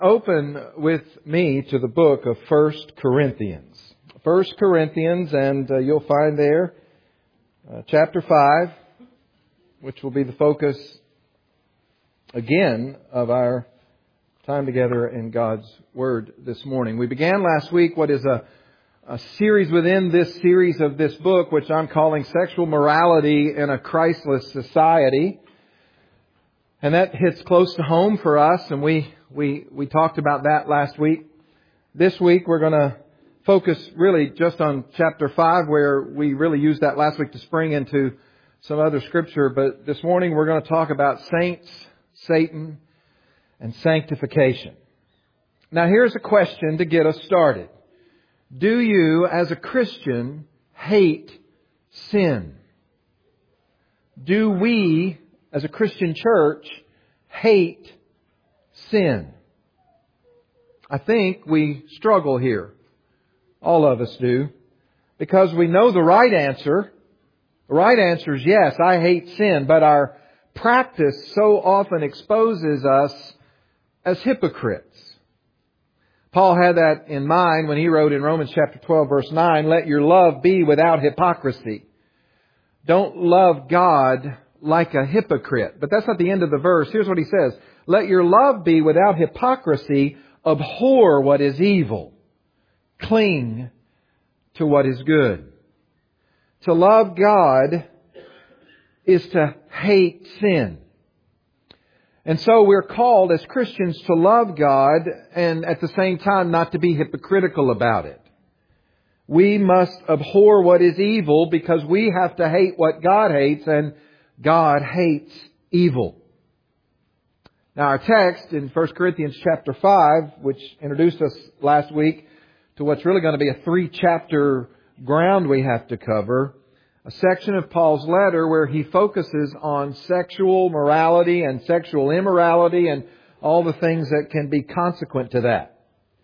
Open with me to the book of 1 Corinthians. 1 Corinthians, and you'll find there chapter 5, which will be the focus again of our time together in God's Word this morning. We began last week what is a series within this series of this book, which I'm calling Sexual Morality in a Christless Society. And that hits close to home for us, and we talked about that last week. This week we're going to focus really just on chapter 5, where we really used that last week to spring into some other scripture. But this morning we're going to talk about saints, Satan, and sanctification. Now here's a question to get us started. Do you, as a Christian, hate sin? Do we, as a Christian church, hate sin? I think we struggle here. All of us do. Because we know the right answer. The right answer is yes, I hate sin. But our practice so often exposes us as hypocrites. Paul had that in mind when he wrote in Romans chapter 12 verse 9, "Let your love be without hypocrisy." Don't love God like a hypocrite. But that's not the end of the verse. Here's what he says. "Let your love be without hypocrisy. Abhor what is evil. Cling to what is good." To love God is to hate sin. And so we're called as Christians to love God and at the same time not to be hypocritical about it. We must abhor what is evil because we have to hate what God hates, and God hates evil. Now our text in 1 Corinthians chapter 5, which introduced us last week to what's really going to be a 3-chapter ground we have to cover, a section of Paul's letter where he focuses on sexual morality and sexual immorality and all the things that can be consequent to that.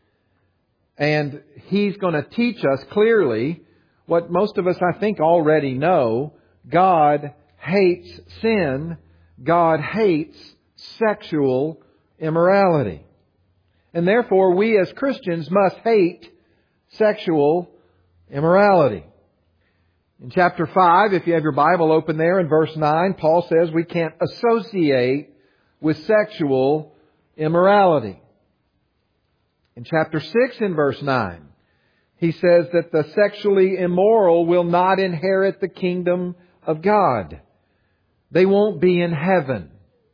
And he's going to teach us clearly what most of us, I think, already know. God hates sin. God hates sexual immorality. And therefore, we as Christians must hate sexual immorality. In chapter 5, if you have your Bible open there in verse 9, Paul says we can't associate with sexual immorality. In chapter 6 in verse 9, he says that the sexually immoral will not inherit the kingdom of God. They won't be in heaven.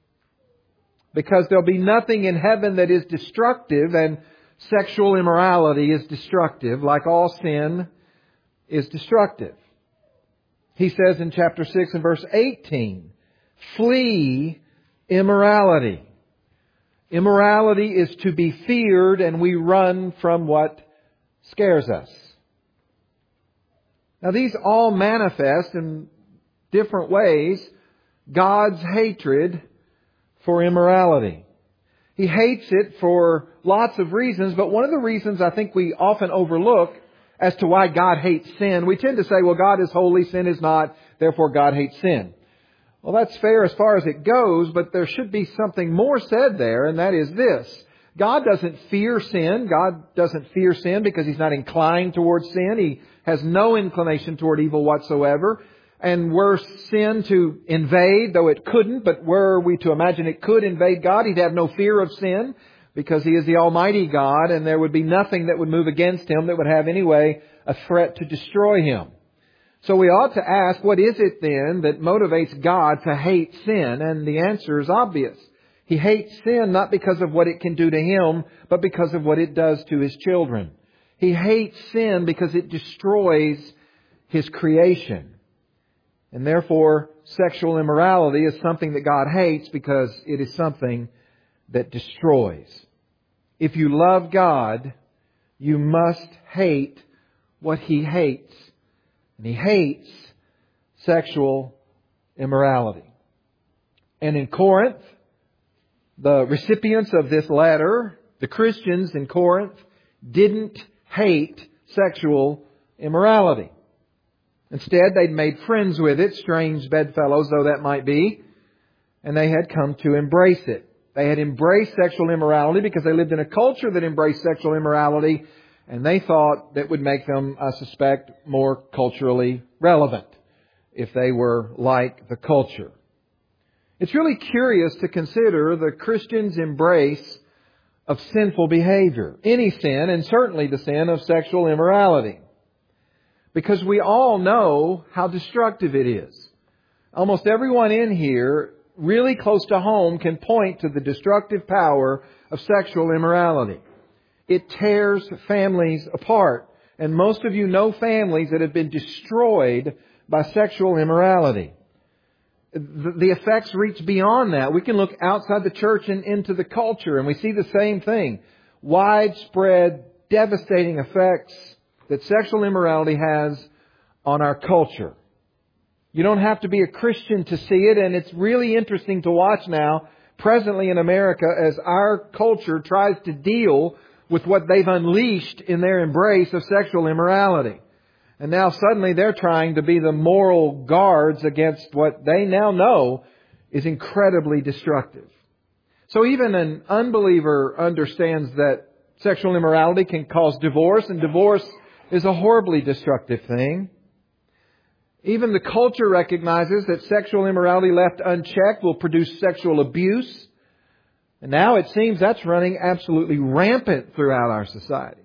Because there'll be nothing in heaven that is destructive, and sexual immorality is destructive, like all sin is destructive. He says in chapter 6 and verse 18, "Flee immorality." Immorality is to be feared, and we run from what scares us. Now these all manifest in different ways God's hatred for immorality. He hates it for lots of reasons, but one of the reasons I think we often overlook as to why God hates sin, we tend to say, well, God is holy, sin is not, therefore God hates sin. Well, that's fair as far as it goes, but there should be something more said there, and that is this. God doesn't fear sin. God doesn't fear sin because He's not inclined towards sin. He has no inclination toward evil whatsoever. And were sin to invade, though it couldn't, but were we to imagine it could invade God, He'd have no fear of sin because He is the Almighty God, and there would be nothing that would move against Him that would have any way a threat to destroy Him. So we ought to ask, what is it then that motivates God to hate sin? And the answer is obvious. He hates sin not because of what it can do to Him, but because of what it does to His children. He hates sin because it destroys His creation. And therefore, sexual immorality is something that God hates because it is something that destroys. If you love God, you must hate what He hates. And He hates sexual immorality. And in Corinth, the recipients of this letter, the Christians in Corinth, didn't hate sexual immorality. Instead, they'd made friends with it, strange bedfellows though that might be, and they had come to embrace it. They had embraced sexual immorality because they lived in a culture that embraced sexual immorality, and they thought that would make them, I suspect, more culturally relevant if they were like the culture. It's really curious to consider the Christian's embrace of sinful behavior, any sin, and certainly the sin of sexual immorality, because we all know how destructive it is. Almost everyone in here, really close to home, can point to the destructive power of sexual immorality. It tears families apart. And most of you know families that have been destroyed by sexual immorality. The effects reach beyond that. We can look outside the church and into the culture, and we see the same thing. Widespread, devastating effects that sexual immorality has on our culture. You don't have to be a Christian to see it, and it's really interesting to watch now, presently in America, as our culture tries to deal with what they've unleashed in their embrace of sexual immorality. And now suddenly they're trying to be the moral guards against what they now know is incredibly destructive. So even an unbeliever understands that sexual immorality can cause divorce, and divorce is a horribly destructive thing. Even the culture recognizes that sexual immorality left unchecked will produce sexual abuse. And now it seems that's running absolutely rampant throughout our society.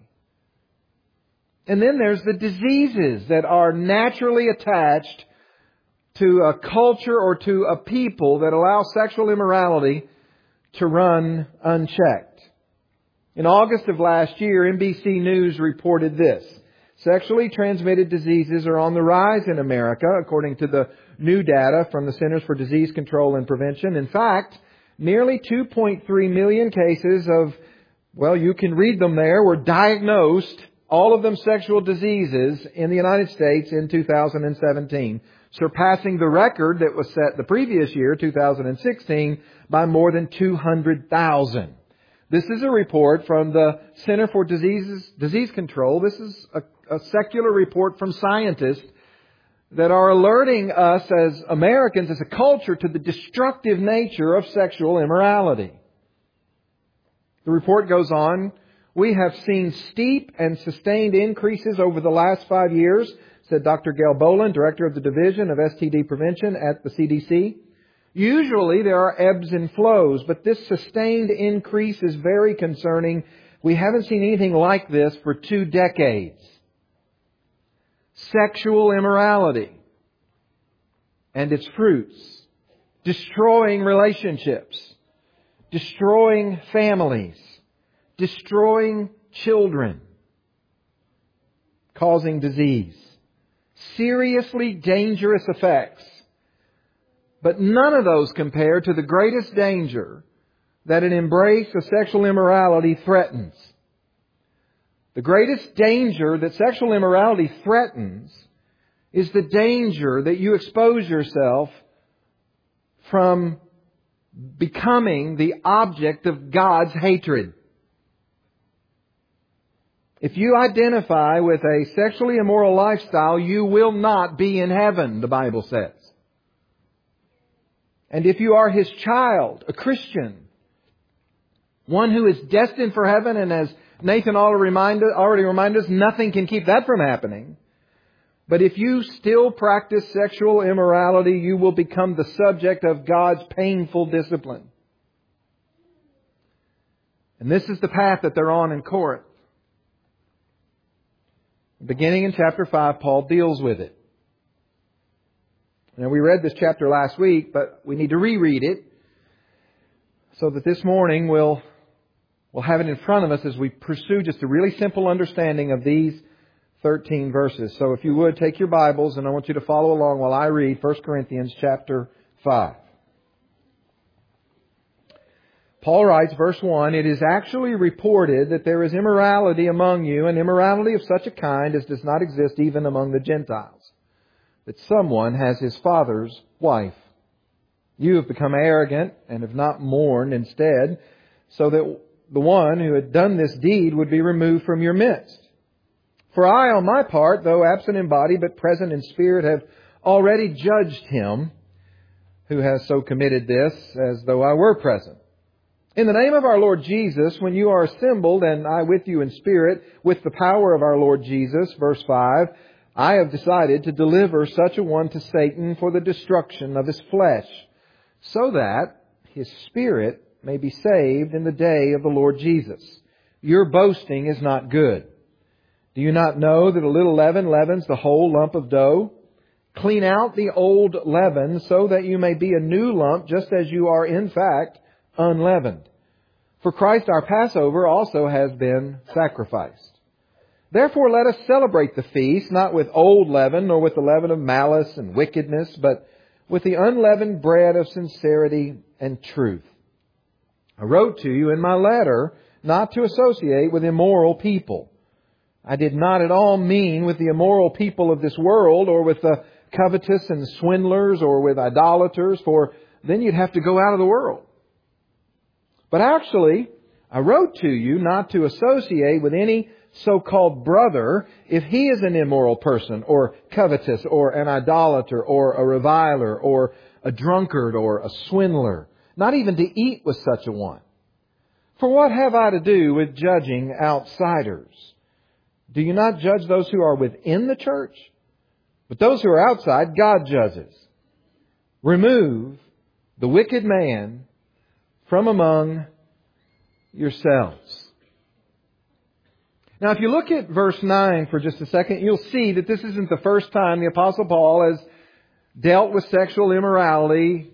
And then there's the diseases that are naturally attached to a culture or to a people that allow sexual immorality to run unchecked. In August of last year, NBC News reported this: sexually transmitted diseases are on the rise in America, according to the new data from the Centers for Disease Control and Prevention. In fact, nearly 2.3 million cases of, well, you can read them there, were diagnosed, all of them sexual diseases, in the United States in 2017, surpassing the record that was set the previous year, 2016, by more than 200,000. This is a report from the Center for Disease Control. This is a secular report from scientists that are alerting us as Americans, as a culture, to the destructive nature of sexual immorality. The report goes on, we have seen steep and sustained increases over the last 5 years, said Dr. Gail Boland, Director of the Division of STD Prevention at the CDC. Usually there are ebbs and flows, but this sustained increase is very concerning. We haven't seen anything like this for 2 decades. Sexual immorality and its fruits, destroying relationships, destroying families, destroying children, causing disease. Seriously dangerous effects. But none of those compare to the greatest danger that an embrace of sexual immorality threatens. The greatest danger that sexual immorality threatens is the danger that you expose yourself from becoming the object of God's hatred. If you identify with a sexually immoral lifestyle, you will not be in heaven, the Bible says. And if you are His child, a Christian, one who is destined for heaven, and as Nathan already reminded us, nothing can keep that from happening. But if you still practice sexual immorality, you will become the subject of God's painful discipline. And this is the path that they're on in Corinth. Beginning in chapter 5, Paul deals with it. Now, we read this chapter last week, but we need to reread it so that this morning we'll have it in front of us as we pursue just a really simple understanding of these 13 verses. So if you would, take your Bibles, and I want you to follow along while I read 1 Corinthians chapter 5. Paul writes, verse 1, "It is actually reported that there is immorality among you, and immorality of such a kind as does not exist even among the Gentiles, that someone has his father's wife. You have become arrogant and have not mourned instead, so that the one who had done this deed would be removed from your midst. For I, on my part, though absent in body but present in spirit, have already judged him who has so committed this, as though I were present. In the name of our Lord Jesus, when you are assembled, and I with you in spirit, with the power of our Lord Jesus, verse 5, I have decided to deliver such a one to Satan for the destruction of his flesh, so that his spirit may be saved in the day of the Lord Jesus. Your boasting is not good. Do you not know that a little leaven leavens the whole lump of dough? Clean out the old leaven so that you may be a new lump, just as you are in fact unleavened. For Christ our Passover also has been sacrificed. Therefore let us celebrate the feast, not with old leaven, nor with the leaven of malice and wickedness, but with the unleavened bread of sincerity and truth. I wrote to you in my letter not to associate with immoral people. I did not at all mean with the immoral people of this world, or with the covetous and swindlers, or with idolaters, for then you'd have to go out of the world. But actually, I wrote to you not to associate with any so-called brother if he is an immoral person, or covetous, or an idolater, or a reviler, or a drunkard, or a swindler. Not even to eat with such a one. For what have I to do with judging outsiders? Do you not judge those who are within the church? But those who are outside, God judges. Remove the wicked man from among yourselves. Now, if you look at verse 9 for just a second, you'll see that this isn't the first time the Apostle Paul has dealt with sexual immorality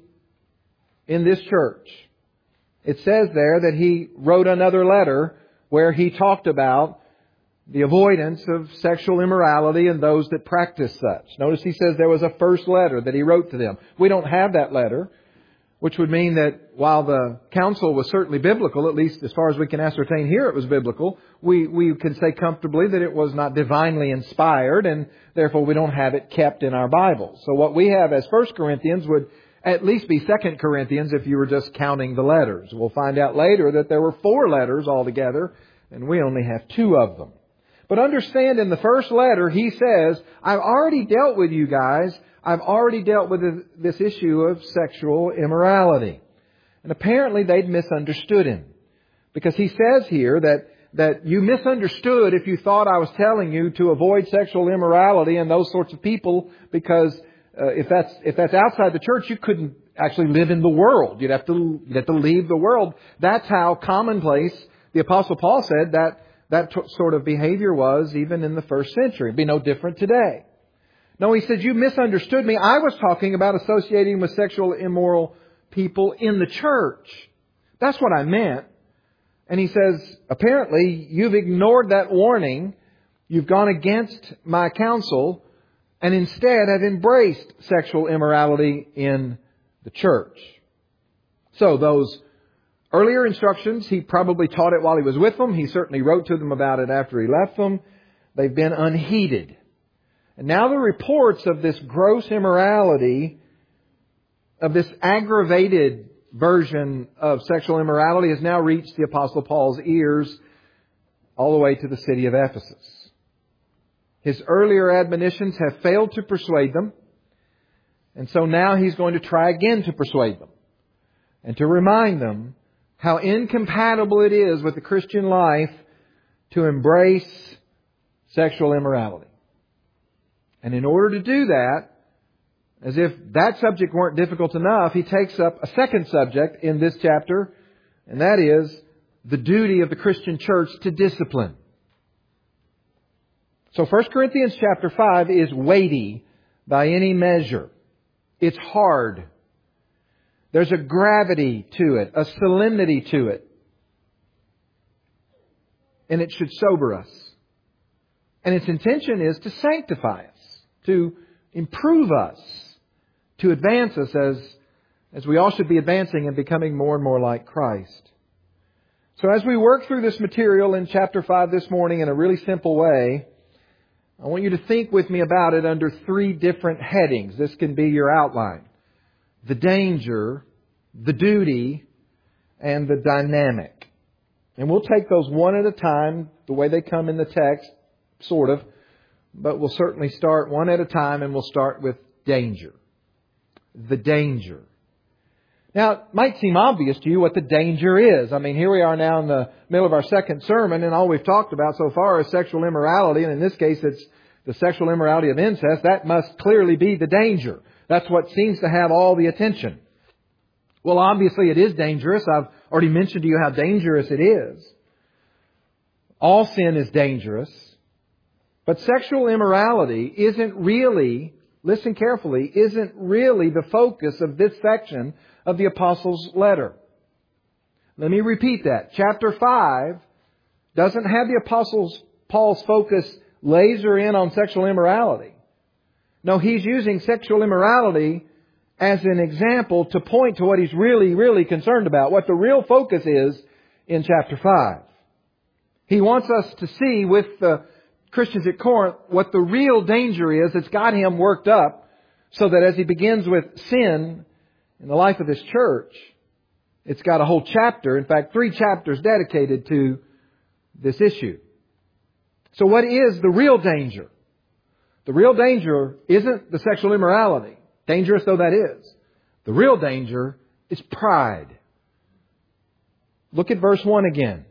in this church. It says there that he wrote another letter where he talked about the avoidance of sexual immorality and those that practice such. Notice he says there was a first letter that he wrote to them. We don't have that letter, which would mean that while the counsel was certainly biblical, at least as far as we can ascertain here it was biblical, we can say comfortably that it was not divinely inspired, and therefore we don't have it kept in our Bible. So what we have as 1 Corinthians would at least be 2 Corinthians if you were just counting the letters. We'll find out later that there were 4 letters altogether, and we only have 2 of them. But understand, in the first letter, he says, I've already dealt with you guys. I've already dealt with this issue of sexual immorality. And apparently they'd misunderstood him. Because he says here that you misunderstood if you thought I was telling you to avoid sexual immorality and those sorts of people, because if that's outside the church, you couldn't actually live in the world. You'd have to leave the world. That's how commonplace the Apostle Paul said that sort of behavior was even in the first century. It'd be no different today. No, he said, you misunderstood me. I was talking about associating with sexual immoral people in the church. That's what I meant. And he says, apparently you've ignored that warning. You've gone against my counsel and instead have embraced sexual immorality in the church. So those earlier instructions, he probably taught it while he was with them. He certainly wrote to them about it after he left them. They've been unheeded. And now the reports of this gross immorality, of this aggravated version of sexual immorality, has now reached the Apostle Paul's ears all the way to the city of Ephesus. His earlier admonitions have failed to persuade them. And so now he's going to try again to persuade them and to remind them how incompatible it is with the Christian life to embrace sexual immorality. And in order to do that, as if that subject weren't difficult enough, he takes up a second subject in this chapter, and that is the duty of the Christian church to discipline. So 1 Corinthians chapter 5 is weighty by any measure. It's hard. There's a gravity to it, a solemnity to it. And it should sober us. And its intention is to sanctify us, to improve us, to advance us as we all should be advancing and becoming more and more like Christ. So as we work through this material in chapter 5 this morning in a really simple way, I want you to think with me about it under 3 different headings. This can be your outline. The danger, the duty, and the dynamic. And we'll take those one at a time, the way they come in the text, sort of. But we'll certainly start one at a time, and we'll start with danger. The danger. Now, it might seem obvious to you what the danger is. I mean, here we are now in the middle of our second sermon, and all we've talked about so far is sexual immorality, and in this case it's the sexual immorality of incest. That must clearly be the danger. That's what seems to have all the attention. Well, obviously it is dangerous. I've already mentioned to you how dangerous it is. All sin is dangerous. But sexual immorality isn't really, listen carefully, isn't really the focus of this section of the Apostles' letter. Let me repeat that. Chapter 5 doesn't have the Apostles Paul's focus laser in on sexual immorality. No, he's using sexual immorality as an example to point to what he's really concerned about, what the real focus is in chapter 5. He wants us to see with the Christians at Corinth what the real danger is that's got him worked up, so that as he begins with sin in the life of this church, it's got a whole chapter, in fact 3 chapters dedicated to this issue. So what is the real danger? The real danger isn't the sexual immorality, dangerous though that is. The real danger is pride. Look at verse 1 again.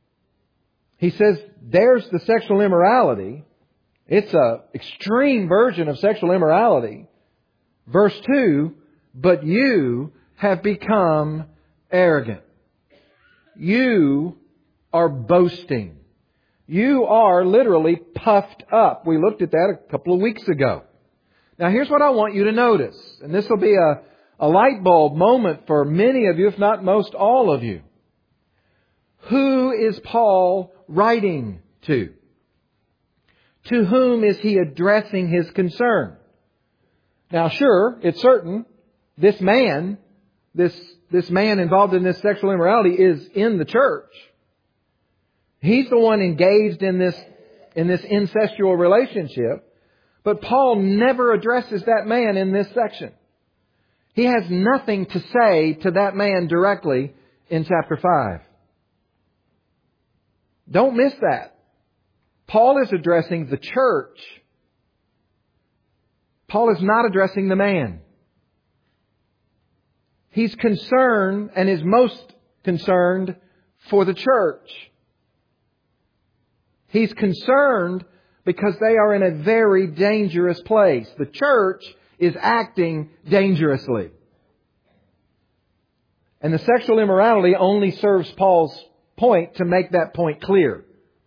He says, there's the sexual immorality. It's an extreme version of sexual immorality. Verse 2, but you have become arrogant. You are boasting. You are literally puffed up. We looked at that a couple of weeks ago. Now here's what I want you to notice. And this will be a light bulb moment for many of you, if not most all of you. Who is Paul writing to? To whom is he addressing his concern? Now sure, it's certain, this man involved in this sexual immorality is in the church. He's the one engaged in this incestual relationship. But Paul never addresses that man in this section. He has nothing to say to that man directly in chapter 5. Don't miss that. Paul is addressing the church. Paul is not addressing the man. He's concerned and is most concerned for the church. He's concerned because they are in a very dangerous place. The church is acting dangerously. And the sexual immorality only serves Paul's point to make that point clear.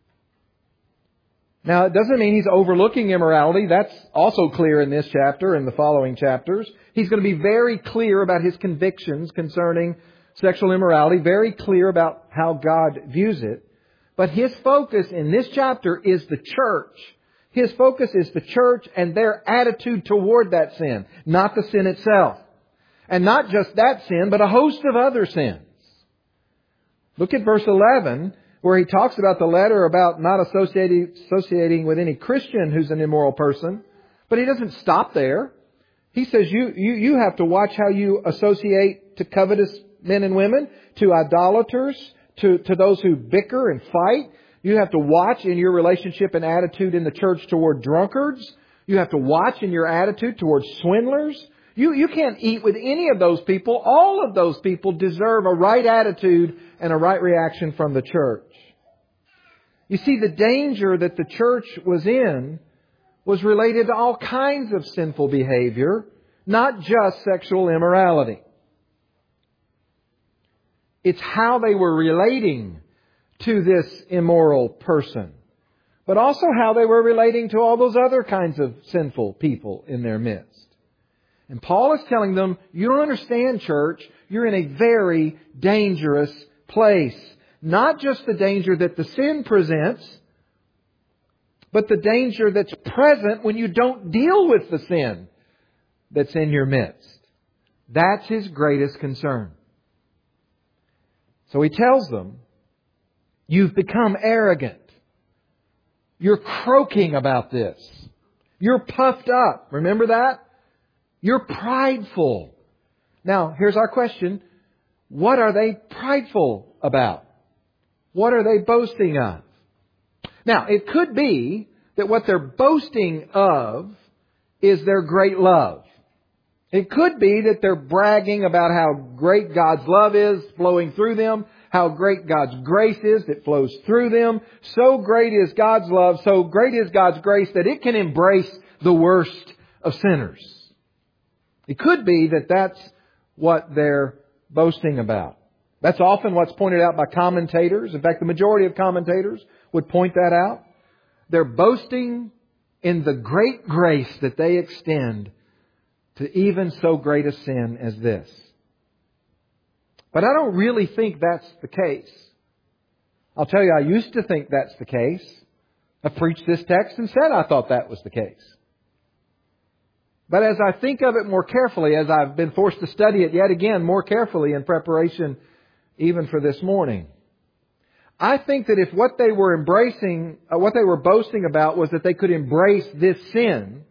Now, it doesn't mean he's overlooking immorality. That's also clear in this chapter and the following chapters. He's going to be very clear about his convictions concerning sexual immorality, very clear about how God views it. But his focus in this chapter is the church. His focus is the church and their attitude toward that sin, not the sin itself. And not just that sin, but a host of other sins. Look at verse 11, where he talks about the letter about not associating with any Christian who's an immoral person. But he doesn't stop there. He says you have to watch how you associate to covetous men and women, to idolaters, to those who bicker and fight. You have to watch in your relationship and attitude in the church toward drunkards. You have to watch in your attitude toward swindlers. You can't eat with any of those people. All of those people deserve a right attitude and a right reaction from the church. You see, the danger that the church was in was related to all kinds of sinful behavior, not just sexual immorality. It's how they were relating to this immoral person, but also how they were relating to all those other kinds of sinful people in their midst. And Paul is telling them, you don't understand, church, you're in a very dangerous place. Not just the danger that the sin presents, but the danger that's present when you don't deal with the sin that's in your midst. That's his greatest concern. So he tells them, you've become arrogant. You're croaking about this. You're puffed up. Remember that? You're prideful. Now, here's our question. What are they prideful about? What are they boasting of? Now, it could be that what they're boasting of is their great love. It could be that they're bragging about how great God's love is flowing through them, how great God's grace is that flows through them. So great is God's love, so great is God's grace that it can embrace the worst of sinners. It could be that that's what they're boasting about. That's often what's pointed out by commentators. In fact, the majority of commentators would point that out. They're boasting in the great grace that they extend to even so great a sin as this. But I don't really think that's the case. I'll tell you, I used to think that's the case. I preached this text and said I thought that was the case. But as I think of it more carefully, as I've been forced to study it yet again more carefully in preparation even for this morning, I think that if what they were boasting about was that they could embrace this sin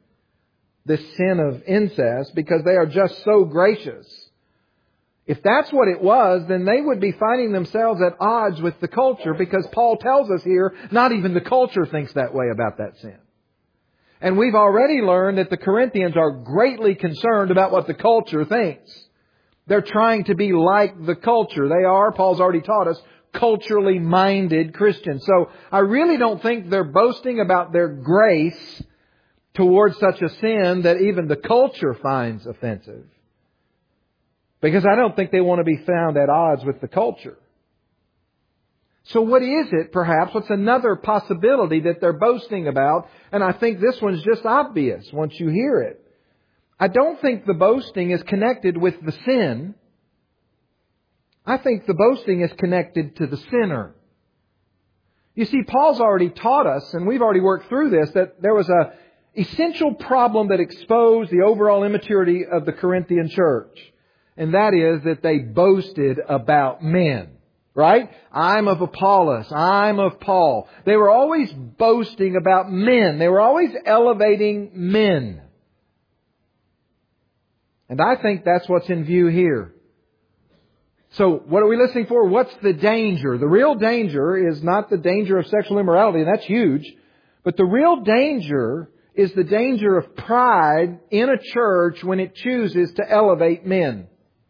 of incest, because they are just so gracious, if that's what it was, then they would be finding themselves at odds with the culture, because Paul tells us here, not even the culture thinks that way about that sin. And we've already learned that the Corinthians are greatly concerned about what the culture thinks. They're trying to be like the culture. They are, Paul's already taught us, culturally minded Christians. So I really don't think they're boasting about their grace towards such a sin that even the culture finds offensive. Because I don't think they want to be found at odds with the culture. So what is it, perhaps? What's another possibility that they're boasting about? And I think this one's just obvious once you hear it. I don't think the boasting is connected with the sin. I think the boasting is connected to the sinner. You see, Paul's already taught us, and we've already worked through this, that there was an essential problem that exposed the overall immaturity of the Corinthian church. And that is that they boasted about men. Right? I'm of Apollos. I'm of Paul. They were always boasting about men. They were always elevating men. And I think that's what's in view here. So what are we listening for? What's the danger? The real danger is not the danger of sexual immorality, and that's huge. But the real danger is the danger of pride in a church when it chooses to elevate men.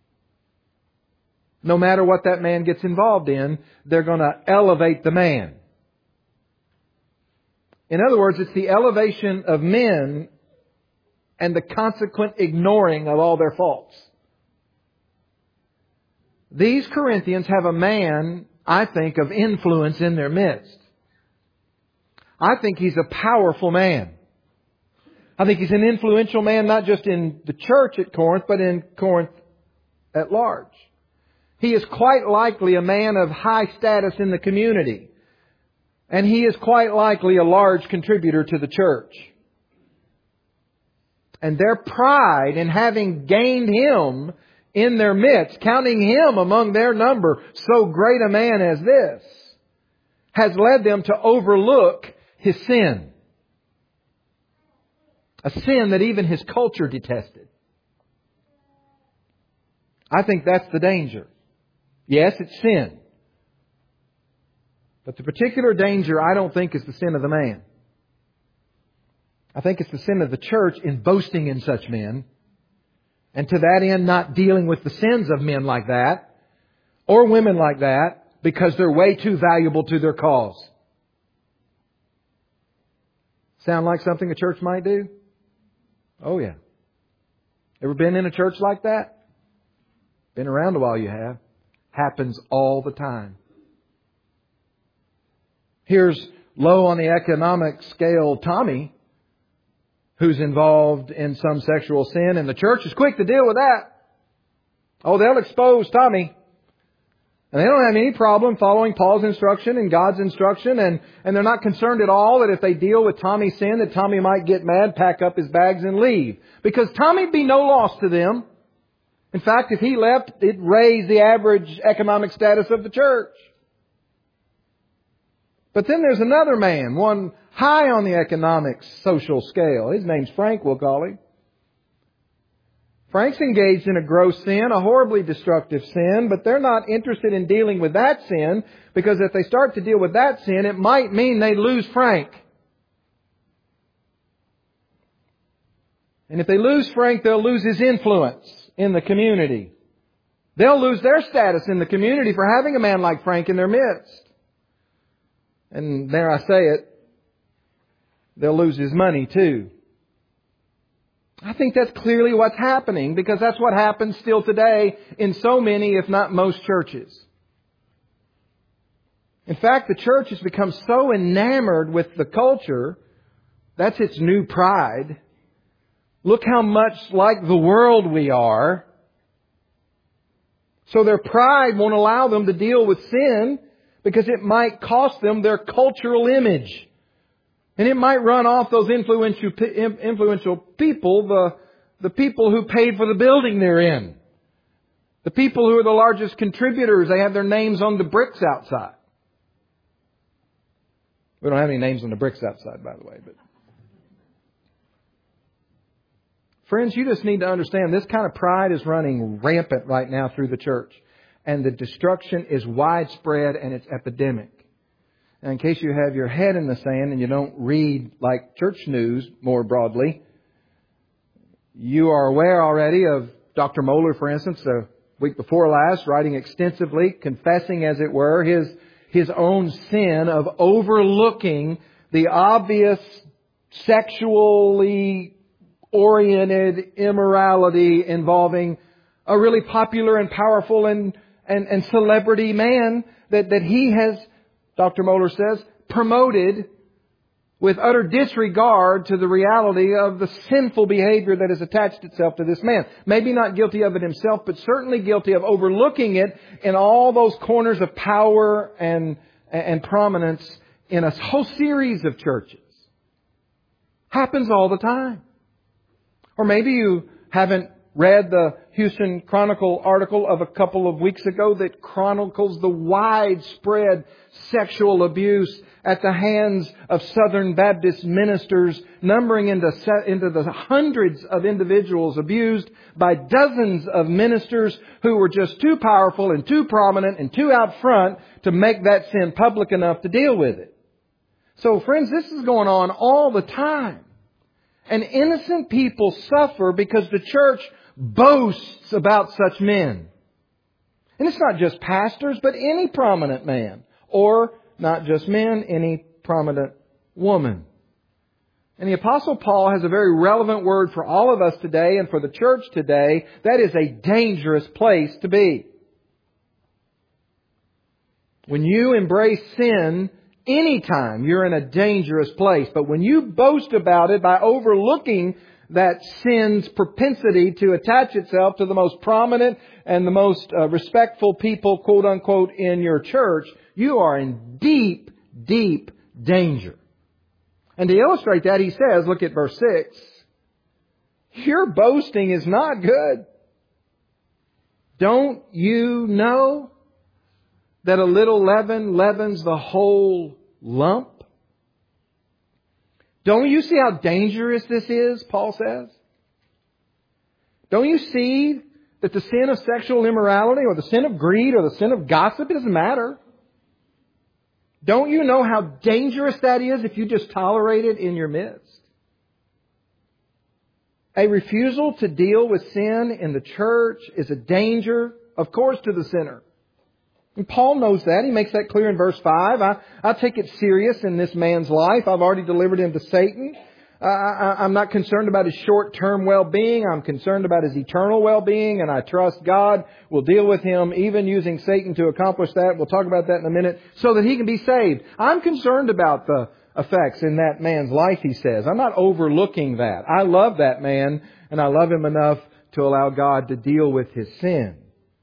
No matter what that man gets involved in, they're going to elevate the man. In other words, it's the elevation of men and the consequent ignoring of all their faults. These Corinthians have a man, I think, of influence in their midst. I think he's a powerful man. I think he's an influential man, not just in the church at Corinth, but in Corinth at large. He is quite likely a man of high status in the community. And he is quite likely a large contributor to the church. And their pride in having gained him in their midst, counting him among their number, so great a man as this, has led them to overlook his sin. A sin that even his culture detested. I think that's the danger. Yes, it's sin. But the particular danger, I don't think, is the sin of the man. I think it's the sin of the church in boasting in such men. And to that end, not dealing with the sins of men like that, or women like that, because they're way too valuable to their cause. Sound like something a church might do? Oh yeah. Ever been in a church like that? Been around a while, you have. Happens all the time. Here's low on the economic scale Tommy, who's involved in some sexual sin, and the church is quick to deal with that. Oh, they'll expose Tommy. And they don't have any problem following Paul's instruction and God's instruction, and they're not concerned at all that if they deal with Tommy's sin, that Tommy might get mad, pack up his bags and leave. Because Tommy'd be no loss to them. In fact, if he left, it'd raise the average economic status of the church. But then there's another man, one high on the economic social scale. His name's Frank, we'll call him. Frank's engaged in a gross sin, a horribly destructive sin, but they're not interested in dealing with that sin, because if they start to deal with that sin, it might mean they lose Frank. And if they lose Frank, they'll lose his influence in the community. They'll lose their status in the community for having a man like Frank in their midst. And dare I say it, they'll lose his money too. I think that's clearly what's happening, because that's what happens still today in so many, if not most, churches. In fact, the church has become so enamored with the culture, that's its new pride. Look how much like the world we are. So their pride won't allow them to deal with sin because it might cost them their cultural image. And it might run off those influential people, the people who paid for the building they're in. The people who are the largest contributors. They have their names on the bricks outside. We don't have any names on the bricks outside, by the way. But friends, you just need to understand this kind of pride is running rampant right now through the church. And the destruction is widespread and it's epidemic. And in case you have your head in the sand and you don't read like church news more broadly, you are aware already of Dr. Mohler, for instance, the week before last, writing extensively, confessing, as it were, his own sin of overlooking the obvious sexually oriented immorality involving a really popular and powerful and celebrity man that he has, Dr. Mohler says, promoted with utter disregard to the reality of the sinful behavior that has attached itself to this man. Maybe not guilty of it himself, but certainly guilty of overlooking it in all those corners of power and prominence in a whole series of churches. Happens all the time. Or maybe you haven't read the Houston Chronicle article of a couple of weeks ago that chronicles the widespread sexual abuse at the hands of Southern Baptist ministers, numbering into the hundreds of individuals abused by dozens of ministers who were just too powerful and too prominent and too out front to make that sin public enough to deal with it. So friends, this is going on all the time. And innocent people suffer because the church boasts about such men. And it's not just pastors, but any prominent man. Or not just men, any prominent woman. And the Apostle Paul has a very relevant word for all of us today and for the church today. That is a dangerous place to be. When you embrace sin, anytime you're in a dangerous place. But when you boast about it by overlooking that sin's propensity to attach itself to the most prominent and the most respectful people, quote unquote, in your church, you are in deep, deep danger. And to illustrate that, he says, look at verse 6, your boasting is not good. Don't you know that a little leaven leavens the whole lump? Don't you see how dangerous this is, Paul says? Don't you see that the sin of sexual immorality or the sin of greed or the sin of gossip, it doesn't matter. Don't you know how dangerous that is if you just tolerate it in your midst? A refusal to deal with sin in the church is a danger, of course, to the sinner. And Paul knows that. He makes that clear in verse 5. I take it serious in this man's life. I've already delivered him to Satan. I'm not concerned about his short-term well-being. I'm concerned about his eternal well-being, and I trust God will deal with him, even using Satan to accomplish that. We'll talk about that in a minute, so that he can be saved. I'm concerned about the effects in that man's life, he says. I'm not overlooking that. I love that man, and I love him enough to allow God to deal with his sin.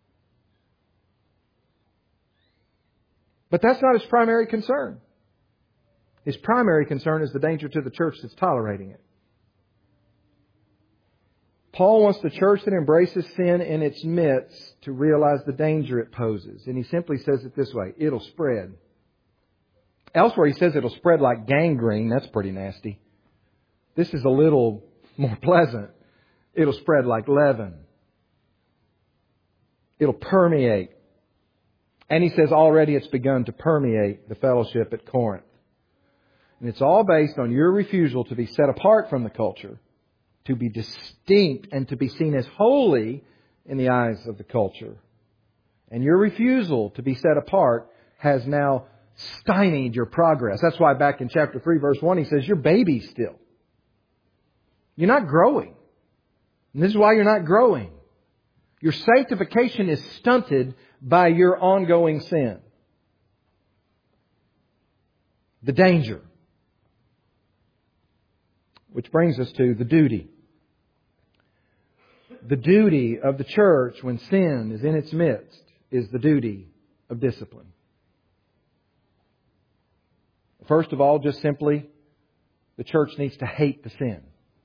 But that's not his primary concern. His primary concern is the danger to the church that's tolerating it. Paul wants the church that embraces sin in its midst to realize the danger it poses. And he simply says it this way, it'll spread. Elsewhere he says it'll spread like gangrene. That's pretty nasty. This is a little more pleasant. It'll spread like leaven. It'll permeate. And he says already it's begun to permeate the fellowship at Corinth. And it's all based on your refusal to be set apart from the culture to be distinct and to be seen as holy in the eyes of the culture. And your refusal to be set apart has now stymied your progress. That's why back in chapter 3, verse 1, he says, you're babies still. You're not growing. And this is why you're not growing. Your sanctification is stunted by your ongoing sin. The danger. Which brings us to the duty. The duty of the church when sin is in its midst is the duty of discipline. First of all, just simply, the church needs to hate the sin.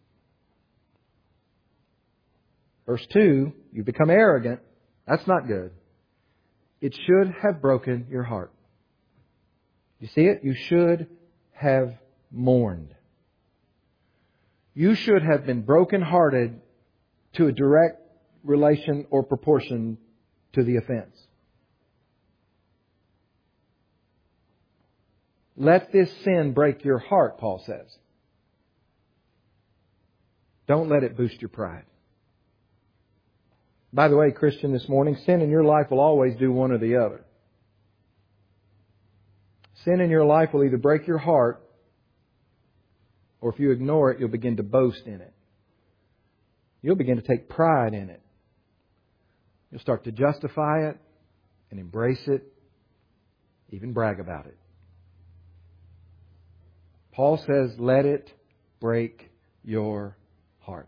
Verse 2, you become arrogant. That's not good. It should have broken your heart. You see it? You should have mourned. You should have been brokenhearted to a direct relation or proportion to the offense. Let this sin break your heart, Paul says. Don't let it boost your pride. By the way, Christian, this morning, sin in your life will always do one or the other. Sin in your life will either break your heart, or if you ignore it, you'll begin to boast in it. You'll begin to take pride in it. You'll start to justify it and embrace it, even brag about it. Paul says, let it break your heart.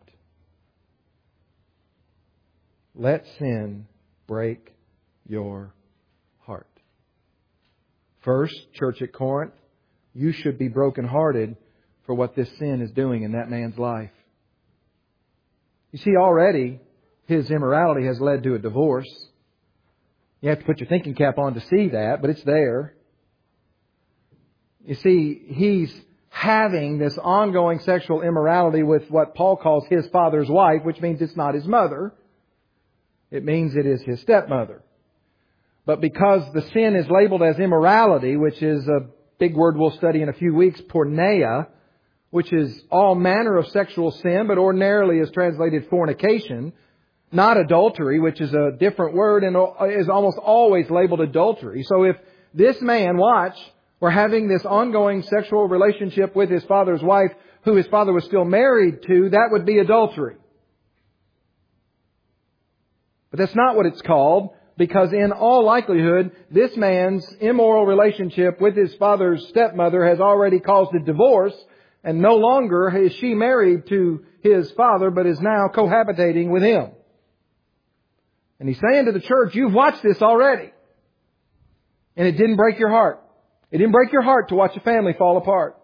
Let sin break your heart. First, church at Corinth, you should be brokenhearted for what this sin is doing in that man's life. You see, already his immorality has led to a divorce. You have to put your thinking cap on to see that, but it's there. You see, he's having this ongoing sexual immorality with what Paul calls his father's wife, which means it's not his mother. It means it is his stepmother. But because the sin is labeled as immorality, which is a big word we'll study in a few weeks, porneia, which is all manner of sexual sin, but ordinarily is translated fornication, not adultery, which is a different word and is almost always labeled adultery. So if this man, were having this ongoing sexual relationship with his father's wife, who his father was still married to, that would be adultery. But that's not what it's called, because in all likelihood, this man's immoral relationship with his father's stepmother has already caused a divorce, and no longer is she married to his father, but is now cohabitating with him. And he's saying to the church, you've watched this already. And it didn't break your heart. It didn't break your heart to watch a family fall apart.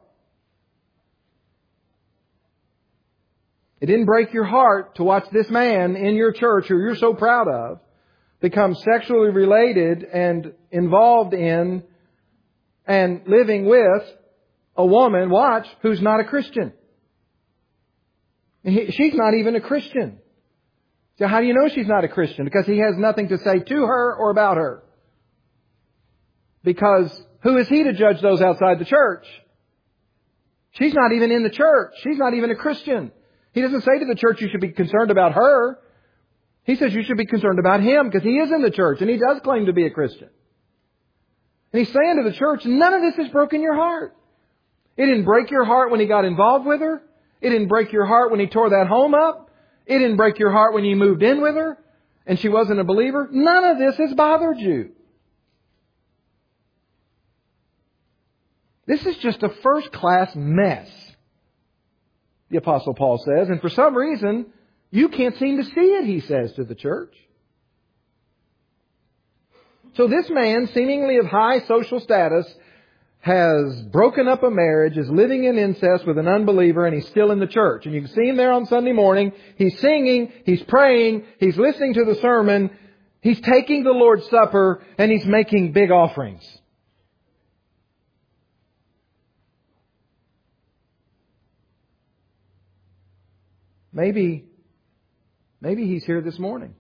It didn't break your heart to watch this man in your church who you're so proud of become sexually related and involved in and living with a woman, who's not a Christian. She's not even a Christian. So how do you know she's not a Christian? Because he has nothing to say to her or about her. Because who is he to judge those outside the church? She's not even in the church. She's not even a Christian. He doesn't say to the church you should be concerned about her. He says you should be concerned about him because he is in the church and he does claim to be a Christian. And he's saying to the church, none of this has broken your heart. It didn't break your heart when he got involved with her. It didn't break your heart when he tore that home up. It didn't break your heart when you moved in with her and she wasn't a believer. None of this has bothered you. This is just a first-class mess, the Apostle Paul says. And for some reason, you can't seem to see it, he says to the church. So this man, seemingly of high social status, has broken up a marriage, is living in incest with an unbeliever, and he's still in the church. And you can see him there on Sunday morning. He's singing, he's praying, he's listening to the sermon, he's taking the Lord's Supper, and he's making big offerings. Maybe he's here this morning.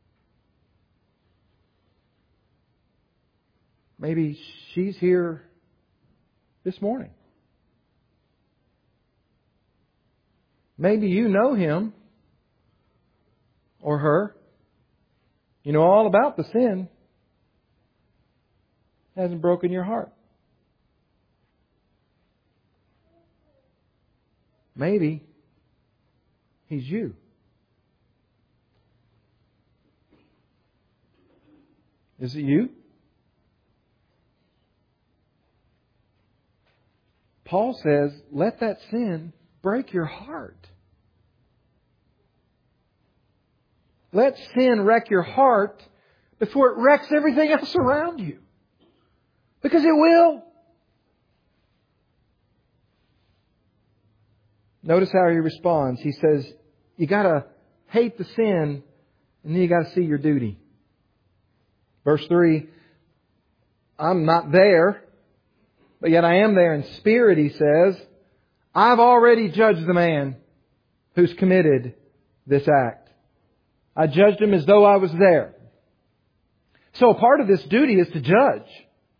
Maybe she's here this morning. Maybe you know him or her. You know all about the sin. It hasn't broken your heart. Maybe he's you. Is it you? Paul says, let that sin break your heart. Let sin wreck your heart before it wrecks everything else around you. Because it will. Notice how he responds. He says, you got to hate the sin, and then you got to see your duty. Verse 3, I'm not there, but yet I am there in spirit, he says. I've already judged the man who's committed this act. I judged him as though I was there. So part of this duty is to judge.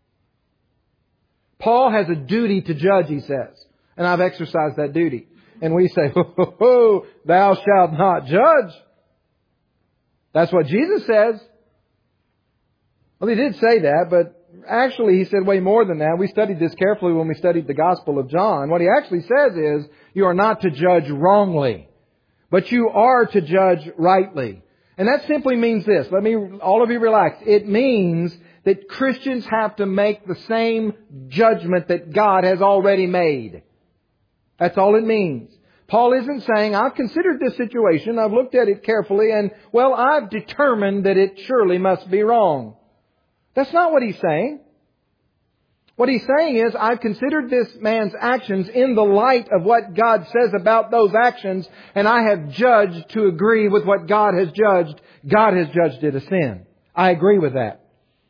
Paul has a duty to judge, he says. And I've exercised that duty. And we say, ho, thou shalt not judge. That's what Jesus says. Well, he did say that, but actually he said way more than that. We studied this carefully when we studied the Gospel of John. What he actually says is, you are not to judge wrongly, but you are to judge rightly. And that simply means this. All of you relax. It means that Christians have to make the same judgment that God has already made. That's all it means. Paul isn't saying, I've considered this situation, I've looked at it carefully, and, well, I've determined that it surely must be wrong. That's not what he's saying. What he's saying is, I've considered this man's actions in the light of what God says about those actions, and I have judged to agree with what God has judged. God has judged it a sin. I agree with that.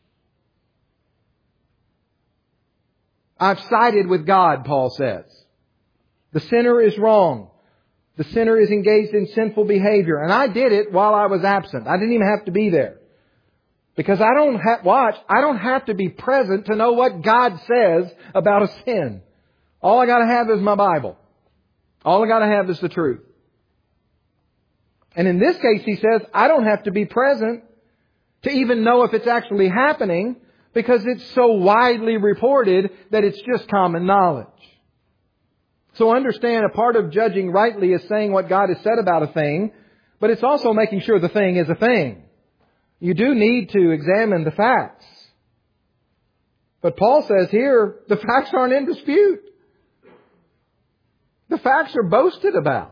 I've sided with God, Paul says. The sinner is wrong. The sinner is engaged in sinful behavior. And I did it while I was absent. I didn't even have to be there. Because I don't have to be present to know what God says about a sin. All I got to have is my Bible. All I got to have is the truth. And in this case, he says, I don't have to be present to even know if it's actually happening, because it's so widely reported that it's just common knowledge. So understand, a part of judging rightly is saying what God has said about a thing, but it's also making sure the thing is a thing. You do need to examine the facts. But Paul says here, the facts aren't in dispute. The facts are boasted about.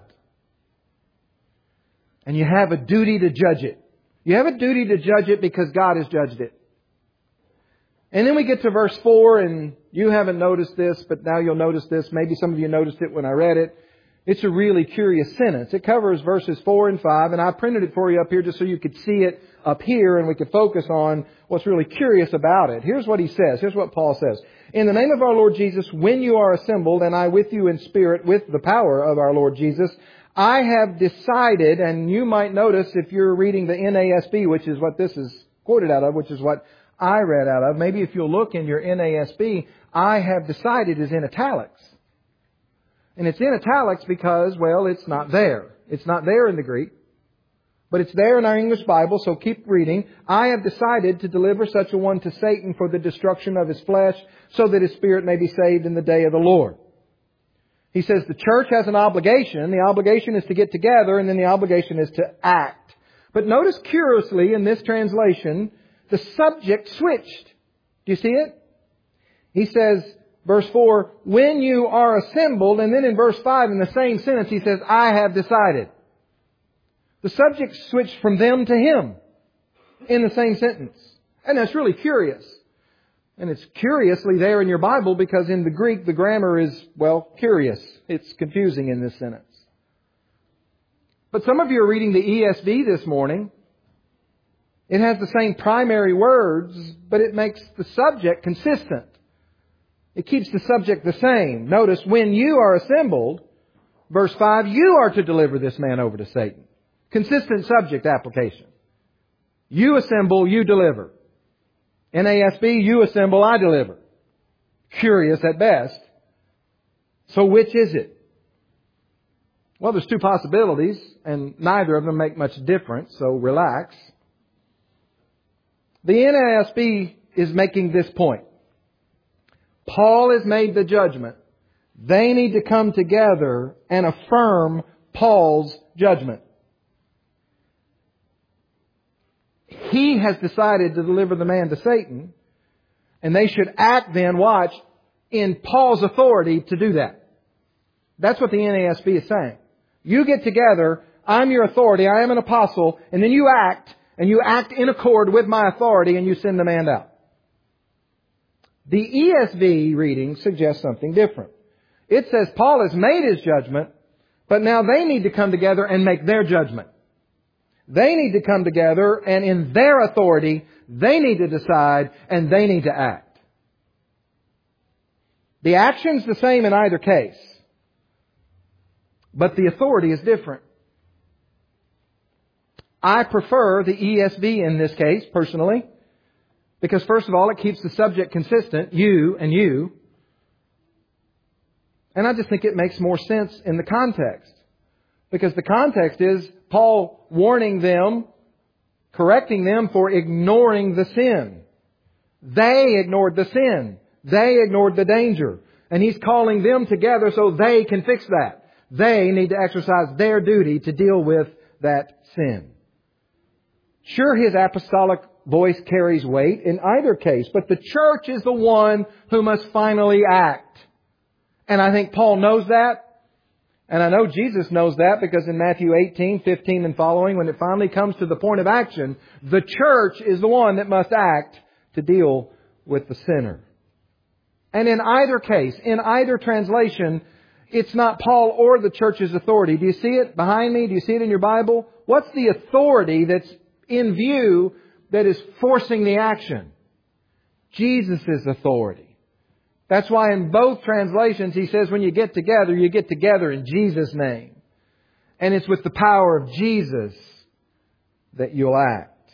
And you have a duty to judge it. You have a duty to judge it because God has judged it. And then we get to verse 4, and you haven't noticed this, but now you'll notice this. Maybe some of you noticed it when I read it. It's a really curious sentence. It covers verses 4 and 5, and I printed it for you up here just so you could see it up here and we could focus on what's really curious about it. Here's what he says. Here's what Paul says. In the name of our Lord Jesus, when you are assembled, and I with you in spirit with the power of our Lord Jesus, I have decided, and you might notice if you're reading the NASB, which is what this is quoted out of, which is what I read out of. Maybe if you'll look in your NASB, I have decided is in italics. And it's in italics because, well, it's not there. It's not there in the Greek. But it's there in our English Bible, so keep reading. I have decided to deliver such a one to Satan for the destruction of his flesh, so that his spirit may be saved in the day of the Lord. He says the church has an obligation. The obligation is to get together, and then the obligation is to act. But notice curiously in this translation, the subject switched. Do you see it? He says, verse 4, when you are assembled, and then in verse 5, in the same sentence, he says, I have decided. The subject switched from them to him in the same sentence. And that's really curious. And it's curiously there in your Bible because in the Greek, the grammar is, well, curious. It's confusing in this sentence. But some of you are reading the ESV this morning. It has the same primary words, but it makes the subject consistent. It keeps the subject the same. Notice, when you are assembled, verse 5, you are to deliver this man over to Satan. Consistent subject application. You assemble, you deliver. NASB, you assemble, I deliver. Curious at best. So which is it? Well, there's two possibilities, and neither of them make much difference, so relax. The NASB is making this point. Paul has made the judgment. They need to come together and affirm Paul's judgment. He has decided to deliver the man to Satan, and they should act then, watch, in Paul's authority to do that. That's what the NASB is saying. You get together, I'm your authority, I am an apostle, and then you act in accord with my authority, and you send the man out. The ESV reading suggests something different. It says Paul has made his judgment, but now they need to come together and make their judgment. They need to come together, and in their authority, they need to decide, and they need to act. The action's the same in either case, but the authority is different. I prefer the ESV in this case, personally, because first of all, it keeps the subject consistent, you and you. And I just think it makes more sense in the context. Because the context is Paul warning them, correcting them for ignoring the sin. They ignored the sin. They ignored the danger. And he's calling them together so they can fix that. They need to exercise their duty to deal with that sin. Sure, his apostolic voice carries weight in either case, but the church is the one who must finally act. And I think Paul knows that. And I know Jesus knows that because in Matthew 18:15 and following, when it finally comes to the point of action, the church is the one that must act to deal with the sinner. And in either case, in either translation, it's not Paul or the church's authority. Do you see it behind me? Do you see it in your Bible? What's the authority that's in view that is forcing the action? Jesus' authority. That's why in both translations he says when you get together in Jesus' name. And it's with the power of Jesus that you'll act.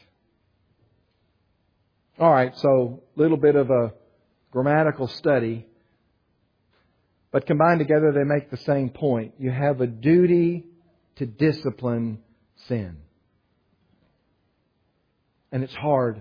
Alright, so a little bit of a grammatical study. But combined together they make the same point. You have a duty to discipline sin. And it's hard.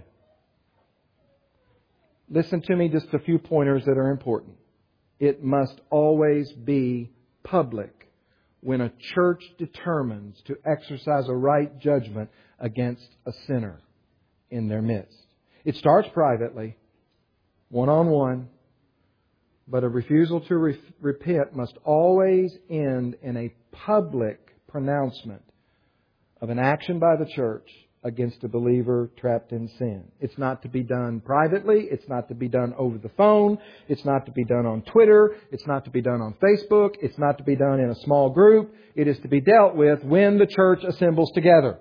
Listen to me, just a few pointers that are important. It must always be public when a church determines to exercise a right judgment against a sinner in their midst. It starts privately, one-on-one, but a refusal to repent must always end in a public pronouncement of an action by the church against a believer trapped in sin. It's not to be done privately. It's not to be done over the phone. It's not to be done on Twitter. It's not to be done on Facebook. It's not to be done in a small group. It is to be dealt with when the church assembles together.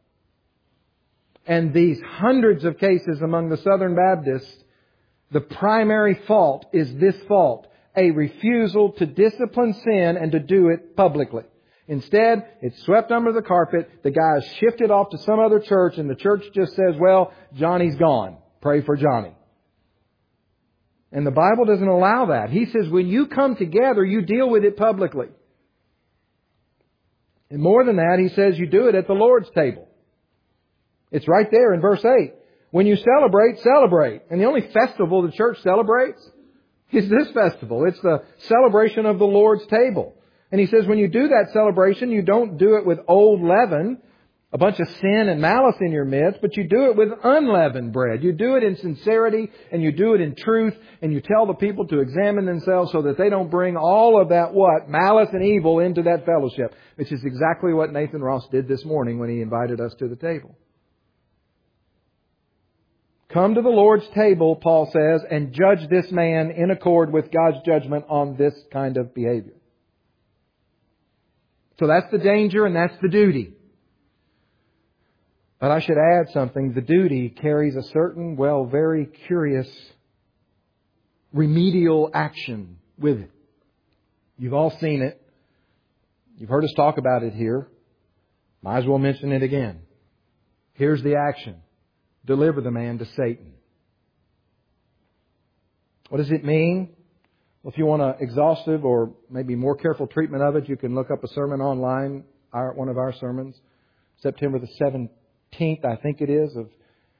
And these hundreds of cases among the Southern Baptists, the primary fault is this fault: a refusal to discipline sin and to do it publicly. Instead, it's swept under the carpet. The guy is shifted off to some other church, and the church just says, well, Johnny's gone. Pray for Johnny. And the Bible doesn't allow that. He says when you come together, you deal with it publicly. And more than that, he says you do it at the Lord's table. It's right there in verse 8. When you celebrate, celebrate. And the only festival the church celebrates is this festival. It's the celebration of the Lord's table. And he says when you do that celebration, you don't do it with old leaven, a bunch of sin and malice in your midst, but you do it with unleavened bread. You do it in sincerity and you do it in truth, and you tell the people to examine themselves so that they don't bring all of that malice and evil into that fellowship, which is exactly what Nathan Ross did this morning when he invited us to the table. Come to the Lord's table, Paul says, and judge this man in accord with God's judgment on this kind of behavior. So that's the danger and that's the duty. But I should add something. The duty carries a certain, very curious remedial action with it. You've all seen it. You've heard us talk about it here. Might as well mention it again. Here's the action. Deliver the man to Satan. What does it mean? If you want an exhaustive or maybe more careful treatment of it, you can look up a sermon online, one of our sermons, September the 17th, I think it is, of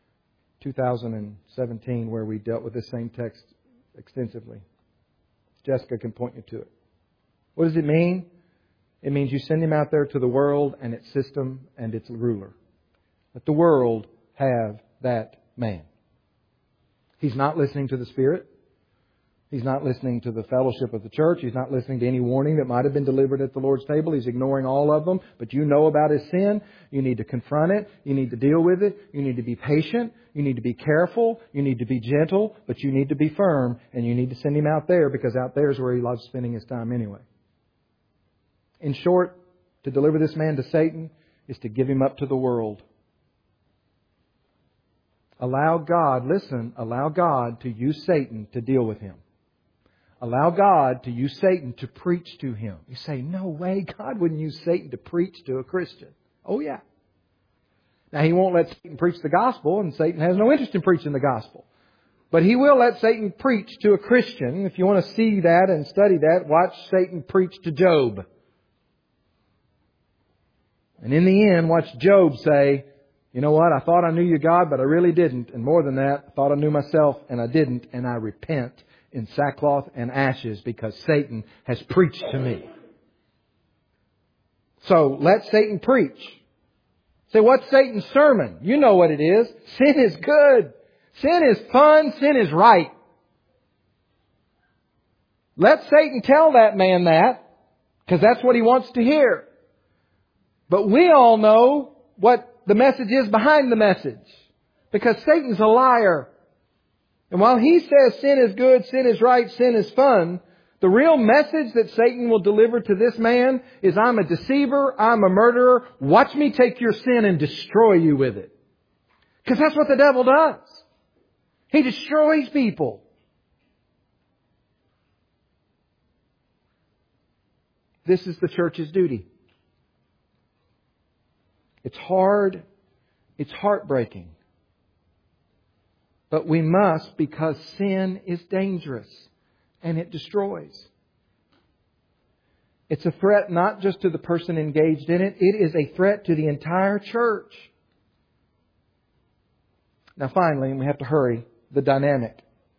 2017, where we dealt with this same text extensively. Jessica can point you to it. What does it mean? It means you send him out there to the world and its system and its ruler. Let the world have that man. He's not listening to the Spirit. He's not listening to the fellowship of the church. He's not listening to any warning that might have been delivered at the Lord's table. He's ignoring all of them. But you know about his sin. You need to confront it. You need to deal with it. You need to be patient. You need to be careful. You need to be gentle. But you need to be firm. And you need to send him out there, because out there is where he loves spending his time anyway. In short, to deliver this man to Satan is to give him up to the world. Allow God to use Satan to deal with him. Allow God to use Satan to preach to him. You say, no way, God wouldn't use Satan to preach to a Christian. Oh yeah. Now He won't let Satan preach the gospel, and Satan has no interest in preaching the gospel. But He will let Satan preach to a Christian. If you want to see that and study that, watch Satan preach to Job. And in the end, watch Job say, you know what, I thought I knew you, God, but I really didn't. And more than that, I thought I knew myself, and I didn't. And I repent in sackcloth and ashes because Satan has preached to me. So let Satan preach. Say, what's Satan's sermon? You know what it is. Sin is good. Sin is fun. Sin is right. Let Satan tell that man that, because that's what he wants to hear. But we all know what the message is behind the message, because Satan's a liar. And while he says sin is good, sin is right, sin is fun, the real message that Satan will deliver to this man is, I'm a deceiver, I'm a murderer, watch me take your sin and destroy you with it. Because that's what the devil does. He destroys people. This is the church's duty. It's hard. It's heartbreaking. But we must, because sin is dangerous and it destroys. It's a threat not just to the person engaged in it. It is a threat to the entire church. Now finally, and we have to hurry, the dynamic.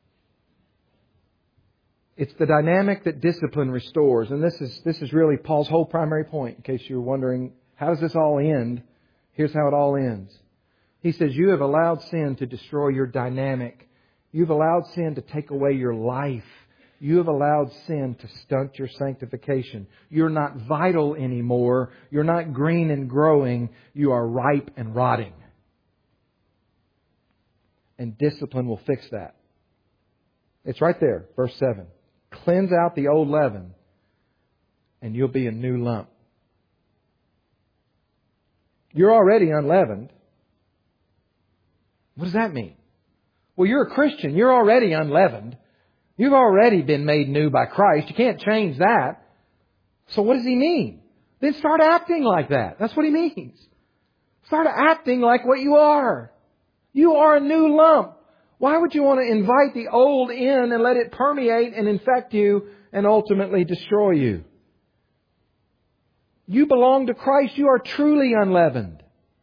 It's the dynamic that discipline restores. And this is really Paul's whole primary point. In case you're wondering, how does this all end? Here's how it all ends. He says, you have allowed sin to destroy your dynamic. You've allowed sin to take away your life. You have allowed sin to stunt your sanctification. You're not vital anymore. You're not green and growing. You are ripe and rotting. And discipline will fix that. It's right there, verse 7. Cleanse out the old leaven, and you'll be a new lump. You're already unleavened. What does that mean? Well, you're a Christian. You're already unleavened. You've already been made new by Christ. You can't change that. So what does He mean? Then start acting like that. That's what He means. Start acting like what you are. You are a new lump. Why would you want to invite the old in and let it permeate and infect you and ultimately destroy you? You belong to Christ. You are truly unleavened.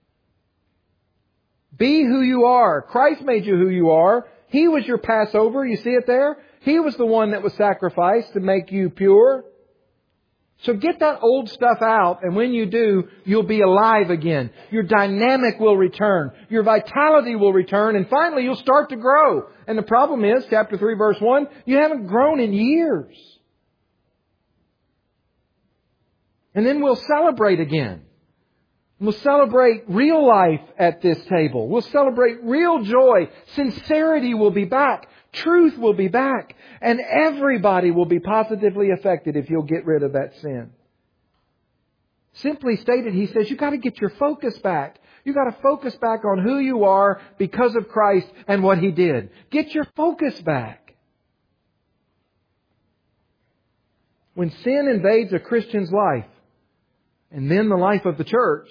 Be who you are. Christ made you who you are. He was your Passover. You see it there? He was the one that was sacrificed to make you pure. So get that old stuff out, and when you do, you'll be alive again. Your dynamic will return. Your vitality will return, and finally you'll start to grow. And the problem is, chapter 3, verse 1, you haven't grown in years. And then we'll celebrate again. We'll celebrate real life at this table. We'll celebrate real joy. Sincerity will be back. Truth will be back. And everybody will be positively affected if you'll get rid of that sin. Simply stated, he says, you've got to get your focus back. You've got to focus back on who you are because of Christ and what He did. Get your focus back. When sin invades a Christian's life, and then the life of the church,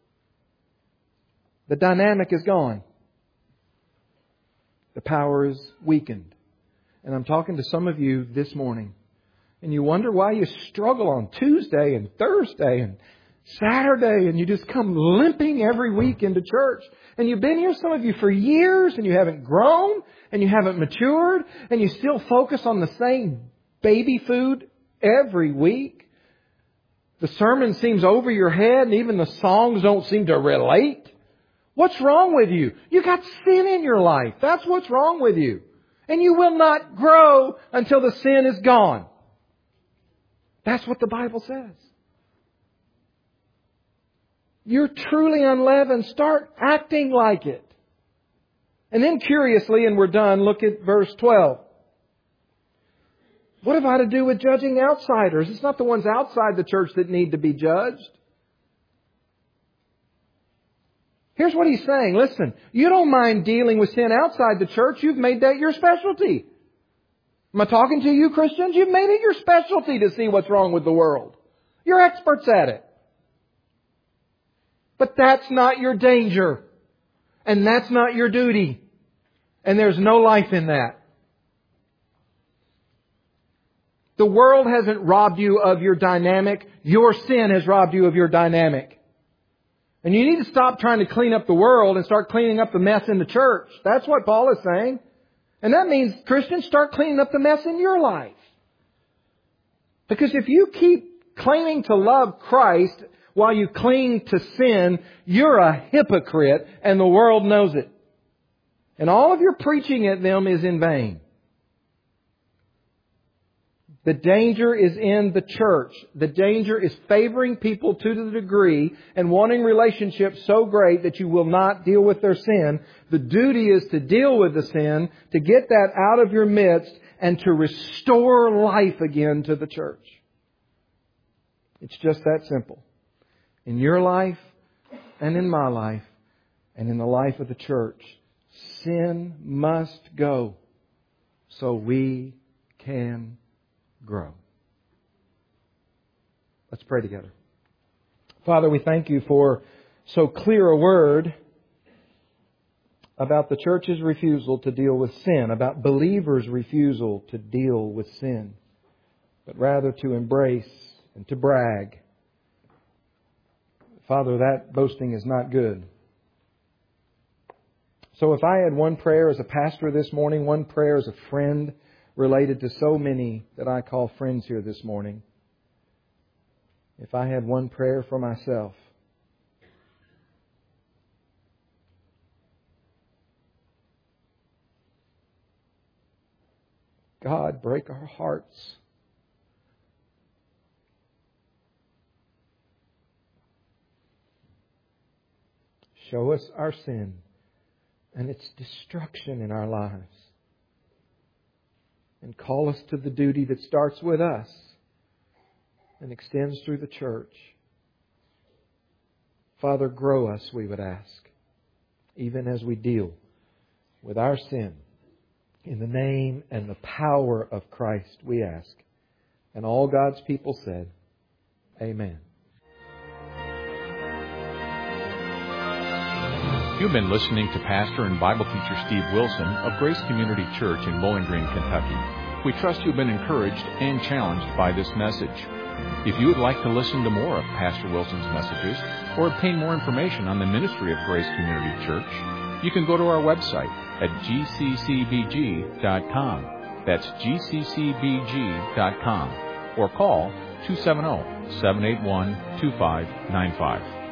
the dynamic is gone. The power is weakened. And I'm talking to some of you this morning. And you wonder why you struggle on Tuesday and Thursday and Saturday, and you just come limping every week into church. And you've been here, some of you, for years, and you haven't grown, and you haven't matured, and you still focus on the same baby food every week. The sermon seems over your head, and even the songs don't seem to relate. What's wrong with you? You got sin in your life. That's what's wrong with you. And you will not grow until the sin is gone. That's what the Bible says. You're truly unleavened. Start acting like it. And then curiously, and we're done, look at verse 12. What have I to do with judging outsiders? It's not the ones outside the church that need to be judged. Here's what he's saying. Listen, you don't mind dealing with sin outside the church. You've made that your specialty. Am I talking to you, Christians? You've made it your specialty to see what's wrong with the world. You're experts at it. But that's not your danger. And that's not your duty. And there's no life in that. The world hasn't robbed you of your dynamic. Your sin has robbed you of your dynamic. And you need to stop trying to clean up the world and start cleaning up the mess in the church. That's what Paul is saying. And that means, Christians, start cleaning up the mess in your life. Because if you keep claiming to love Christ while you cling to sin, you're a hypocrite and the world knows it. And all of your preaching at them is in vain. The danger is in the church. The danger is favoring people to the degree and wanting relationships so great that you will not deal with their sin. The duty is to deal with the sin, to get that out of your midst, and to restore life again to the church. It's just that simple. In your life and in my life and in the life of the church, sin must go so we can grow. Let's pray together. Father, we thank You for so clear a word about the church's refusal to deal with sin, about believers' refusal to deal with sin, but rather to embrace and to brag. Father, that boasting is not good. So if I had one prayer as a pastor this morning, one prayer as a friend related to so many that I call friends here this morning, if I had one prayer for myself, God, break our hearts. Show us our sin and its destruction in our lives. And call us to the duty that starts with us and extends through the church. Father, grow us, we would ask, even as we deal with our sin. In the name and the power of Christ, we ask. And all God's people said, Amen. You've been listening to Pastor and Bible teacher Steve Wilson of Grace Community Church in Bowling Green, Kentucky. We trust you've been encouraged and challenged by this message. If you would like to listen to more of Pastor Wilson's messages or obtain more information on the ministry of Grace Community Church, you can go to our website at gccbg.com. That's gccbg.com. Or call 270-781-2595.